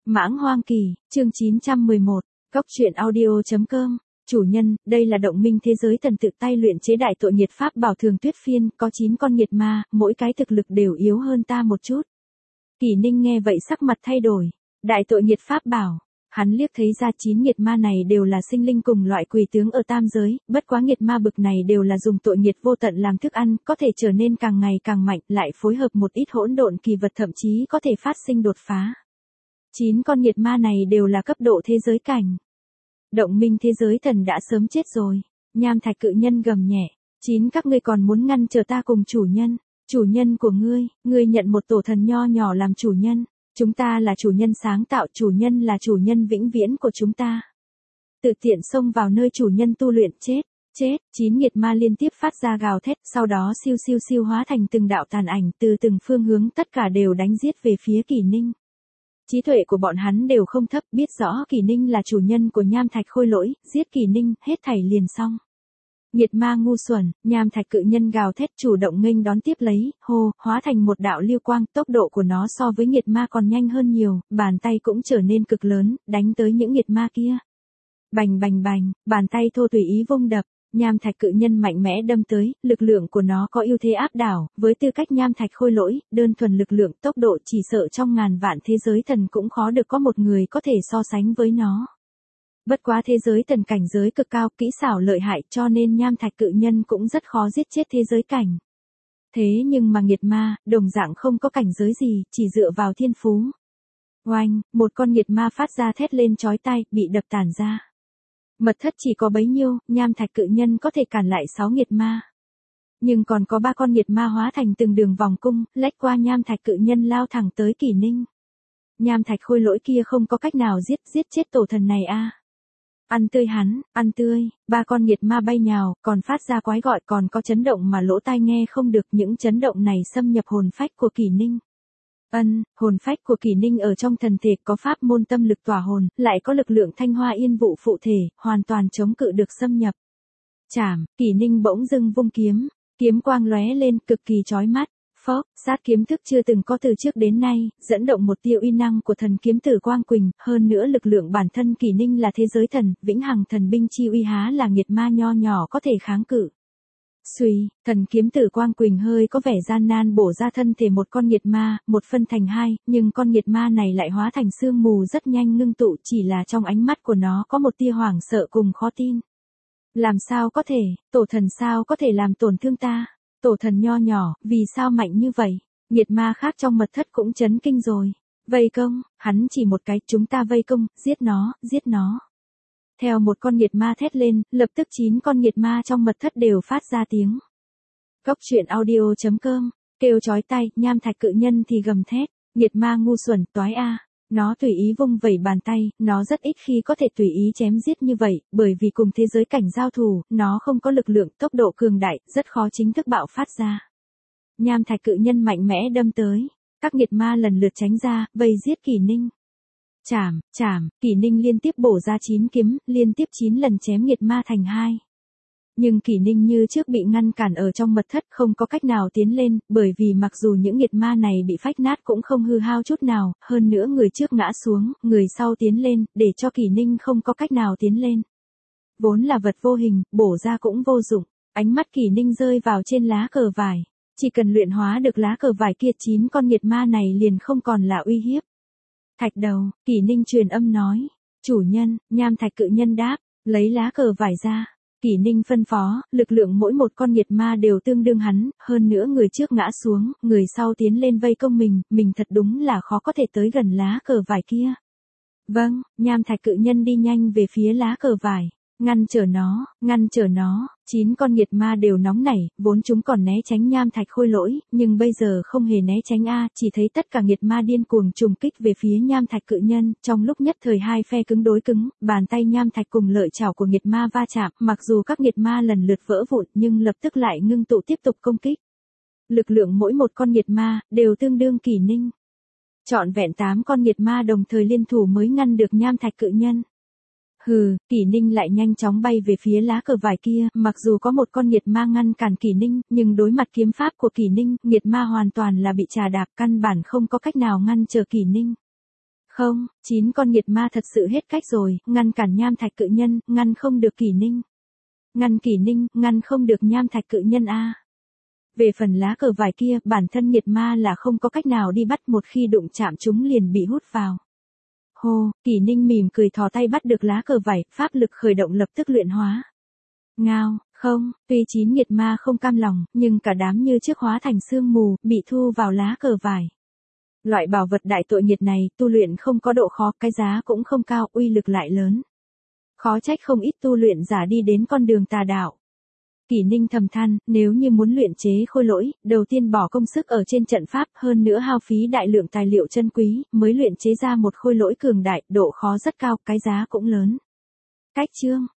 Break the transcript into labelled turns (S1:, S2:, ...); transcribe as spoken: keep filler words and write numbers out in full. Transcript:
S1: Mãng Hoang Kỳ, chương chín trăm mười một, Cốc truyện audio chấm com. Chủ nhân, đây là động minh thế giới thần tự tay luyện chế đại tội nghiệt pháp bảo thường tuyết phiên, có chín con nghiệt ma, mỗi cái thực lực đều yếu hơn ta một chút. Kỳ Ninh nghe vậy sắc mặt thay đổi. Đại tội nghiệt pháp bảo. Hắn liếc thấy ra chín nghiệt ma này đều là sinh linh cùng loại quỷ tướng ở tam giới, bất quá nghiệt ma bực này đều là dùng tội nghiệt vô tận làm thức ăn, có thể trở nên càng ngày càng mạnh, lại phối hợp một ít hỗn độn kỳ vật thậm chí có thể phát sinh đột phá. Chín con nghiệt ma này đều là cấp độ thế giới cảnh. Động minh thế giới thần đã sớm chết rồi. Nham Thạch cự nhân gầm nhẹ. Chín các ngươi còn muốn ngăn trở ta cùng chủ nhân. Chủ nhân của ngươi, ngươi nhận một tổ thần nho nhỏ làm chủ nhân. Chúng ta là chủ nhân sáng tạo, chủ nhân là chủ nhân vĩnh viễn của chúng ta. Tự tiện xông vào nơi chủ nhân tu luyện, chết, chết. Chín nghiệt ma liên tiếp phát ra gào thét, sau đó siêu siêu siêu hóa thành từng đạo tàn ảnh từ từng phương hướng, tất cả đều đánh giết về phía Kỳ Ninh. Trí tuệ của bọn hắn đều không thấp, biết rõ Kỳ Ninh là chủ nhân của Nham Thạch khôi lỗi, giết Kỳ Ninh, hết thảy liền xong. Nghiệt ma ngu xuẩn, Nham Thạch cự nhân gào thét chủ động nghênh đón tiếp lấy, hô, hóa thành một đạo lưu quang, tốc độ của nó so với nghiệt ma còn nhanh hơn nhiều, bàn tay cũng trở nên cực lớn, đánh tới những nghiệt ma kia. Bành bành bành, bàn tay thô tùy ý vung đập. Nham Thạch cự nhân mạnh mẽ đâm tới, lực lượng của nó có ưu thế áp đảo, với tư cách Nham Thạch khôi lỗi, đơn thuần lực lượng, tốc độ chỉ sợ trong ngàn vạn thế giới thần cũng khó được có một người có thể so sánh với nó. Bất quá thế giới thần cảnh giới cực cao, kỹ xảo lợi hại cho nên Nham Thạch cự nhân cũng rất khó giết chết thế giới cảnh. Thế nhưng mà nghiệt ma, đồng dạng không có cảnh giới gì, chỉ dựa vào thiên phú. Oanh, một con nghiệt ma phát ra thét lên chói tai, bị đập tàn ra. Mật thất chỉ có bấy nhiêu, Nham Thạch cự nhân có thể cản lại sáu nghiệt ma. Nhưng còn có ba con nghiệt ma hóa thành từng đường vòng cung, lách qua Nham Thạch cự nhân lao thẳng tới Kỳ Ninh. Nham Thạch khôi lỗi kia không có cách nào giết, giết chết tổ thần này a. À. Ăn tươi hắn, ăn tươi, ba con nghiệt ma bay nhào, còn phát ra quái gọi, còn có chấn động mà lỗ tai nghe không được, những chấn động này xâm nhập hồn phách của Kỳ Ninh. Ân, hồn phách của Kỳ Ninh ở trong thần thể có pháp môn tâm lực tỏa hồn, lại có lực lượng thanh hoa yên vụ phụ thể, hoàn toàn chống cự được xâm nhập. Chảm, Kỳ Ninh bỗng dưng vung kiếm, kiếm quang lóe lên cực kỳ chói mắt, phốc, sát kiếm thức chưa từng có từ trước đến nay, dẫn động một tia uy năng của thần kiếm tử Quang Quỳnh, hơn nữa lực lượng bản thân Kỳ Ninh là thế giới thần, vĩnh hằng thần binh chi uy há là nghiệt ma nho nhỏ có thể kháng cự. Xuy, thần kiếm tử Quang Quỳnh hơi có vẻ gian nan bổ ra thân thể một con nghiệt ma, một phân thành hai, nhưng con nghiệt ma này lại hóa thành sương mù rất nhanh ngưng tụ, chỉ là trong ánh mắt của nó có một tia hoảng sợ cùng khó tin. Làm sao có thể, tổ thần sao có thể làm tổn thương ta? Tổ thần nho nhỏ, vì sao mạnh như vậy? Nghiệt ma khác trong mật thất cũng chấn kinh rồi. Vây công, hắn chỉ một cái, chúng ta vây công, giết nó, giết nó. Theo một con nghiệt ma thét lên, lập tức chín con nghiệt ma trong mật thất đều phát ra tiếng. Cốc truyện audio chấm com, kêu chói tai, Nham Thạch cự nhân thì gầm thét, nghiệt ma ngu xuẩn, toái a. Nó tùy ý vung vẩy bàn tay, nó rất ít khi có thể tùy ý chém giết như vậy, bởi vì cùng thế giới cảnh giao thủ, nó không có lực lượng, tốc độ cường đại, rất khó chính thức bạo phát ra. Nham Thạch cự nhân mạnh mẽ đâm tới, các nghiệt ma lần lượt tránh ra, vây giết Kỳ Ninh. Chảm, chảm, Kỳ Ninh liên tiếp bổ ra chín kiếm, liên tiếp chín lần chém nghiệt ma thành hai. Nhưng Kỳ Ninh như trước bị ngăn cản ở trong mật thất, không có cách nào tiến lên, bởi vì mặc dù những nghiệt ma này bị phách nát cũng không hư hao chút nào, hơn nữa người trước ngã xuống, người sau tiến lên, để cho Kỳ Ninh không có cách nào tiến lên. Vốn là vật vô hình, bổ ra cũng vô dụng, ánh mắt Kỳ Ninh rơi vào trên lá cờ vải. Chỉ cần luyện hóa được lá cờ vải kia, chín con nghiệt ma này liền không còn là uy hiếp. Thạch đầu, Kỳ Ninh truyền âm nói. Chủ nhân, Nham Thạch cự nhân đáp, lấy lá cờ vải ra. Kỳ Ninh phân phó, lực lượng mỗi một con nghiệt ma đều tương đương hắn, hơn nữa người trước ngã xuống, người sau tiến lên vây công mình, mình thật đúng là khó có thể tới gần lá cờ vải kia. Vâng, Nham Thạch cự nhân đi nhanh về phía lá cờ vải. Ngăn trở nó, ngăn trở nó, chín con nghiệt ma đều nóng nảy, vốn chúng còn né tránh Nham Thạch khôi lỗi, nhưng bây giờ không hề né tránh a, chỉ thấy tất cả nghiệt ma điên cuồng trùng kích về phía Nham Thạch cự nhân, trong lúc nhất thời hai phe cứng đối cứng, bàn tay Nham Thạch cùng lợi chảo của nghiệt ma va chạm, mặc dù các nghiệt ma lần lượt vỡ vụn nhưng lập tức lại ngưng tụ tiếp tục công kích. Lực lượng mỗi một con nghiệt ma đều tương đương Kỳ Ninh. Trọn vẹn tám con nghiệt ma đồng thời liên thủ mới ngăn được Nham Thạch cự nhân. Hừ, Kỳ Ninh lại nhanh chóng bay về phía lá cờ vải kia, mặc dù có một con nghiệt ma ngăn cản Kỳ Ninh, nhưng đối mặt kiếm pháp của Kỳ Ninh, nghiệt ma hoàn toàn là bị trà đạp, căn bản không có cách nào ngăn trở Kỳ Ninh. Không, chín con nghiệt ma thật sự hết cách rồi, ngăn cản nham thạch cự nhân, ngăn không được Kỷ Ninh. Ngăn Kỷ Ninh, ngăn không được nham thạch cự nhân a. Về phần lá cờ vải kia, bản thân nghiệt ma là không có cách nào đi bắt, một khi đụng chạm chúng liền bị hút vào. Hô, Kỷ Ninh mỉm cười thò tay bắt được lá cờ vải, pháp lực khởi động lập tức luyện hóa. Ngao, không, tuy chín nghiệt ma không cam lòng, nhưng cả đám như trước hóa thành sương mù, bị thu vào lá cờ vải. Loại bảo vật đại tội nghiệt này, tu luyện không có độ khó, cái giá cũng không cao, uy lực lại lớn. Khó trách không ít tu luyện giả đi đến con đường tà đạo. Kỷ Ninh thầm than, nếu như muốn luyện chế khôi lỗi, đầu tiên bỏ công sức ở trên trận pháp, hơn nữa hao phí đại lượng tài liệu chân quý, mới luyện chế ra một khôi lỗi cường đại, độ khó rất cao, cái giá cũng lớn. Cách chương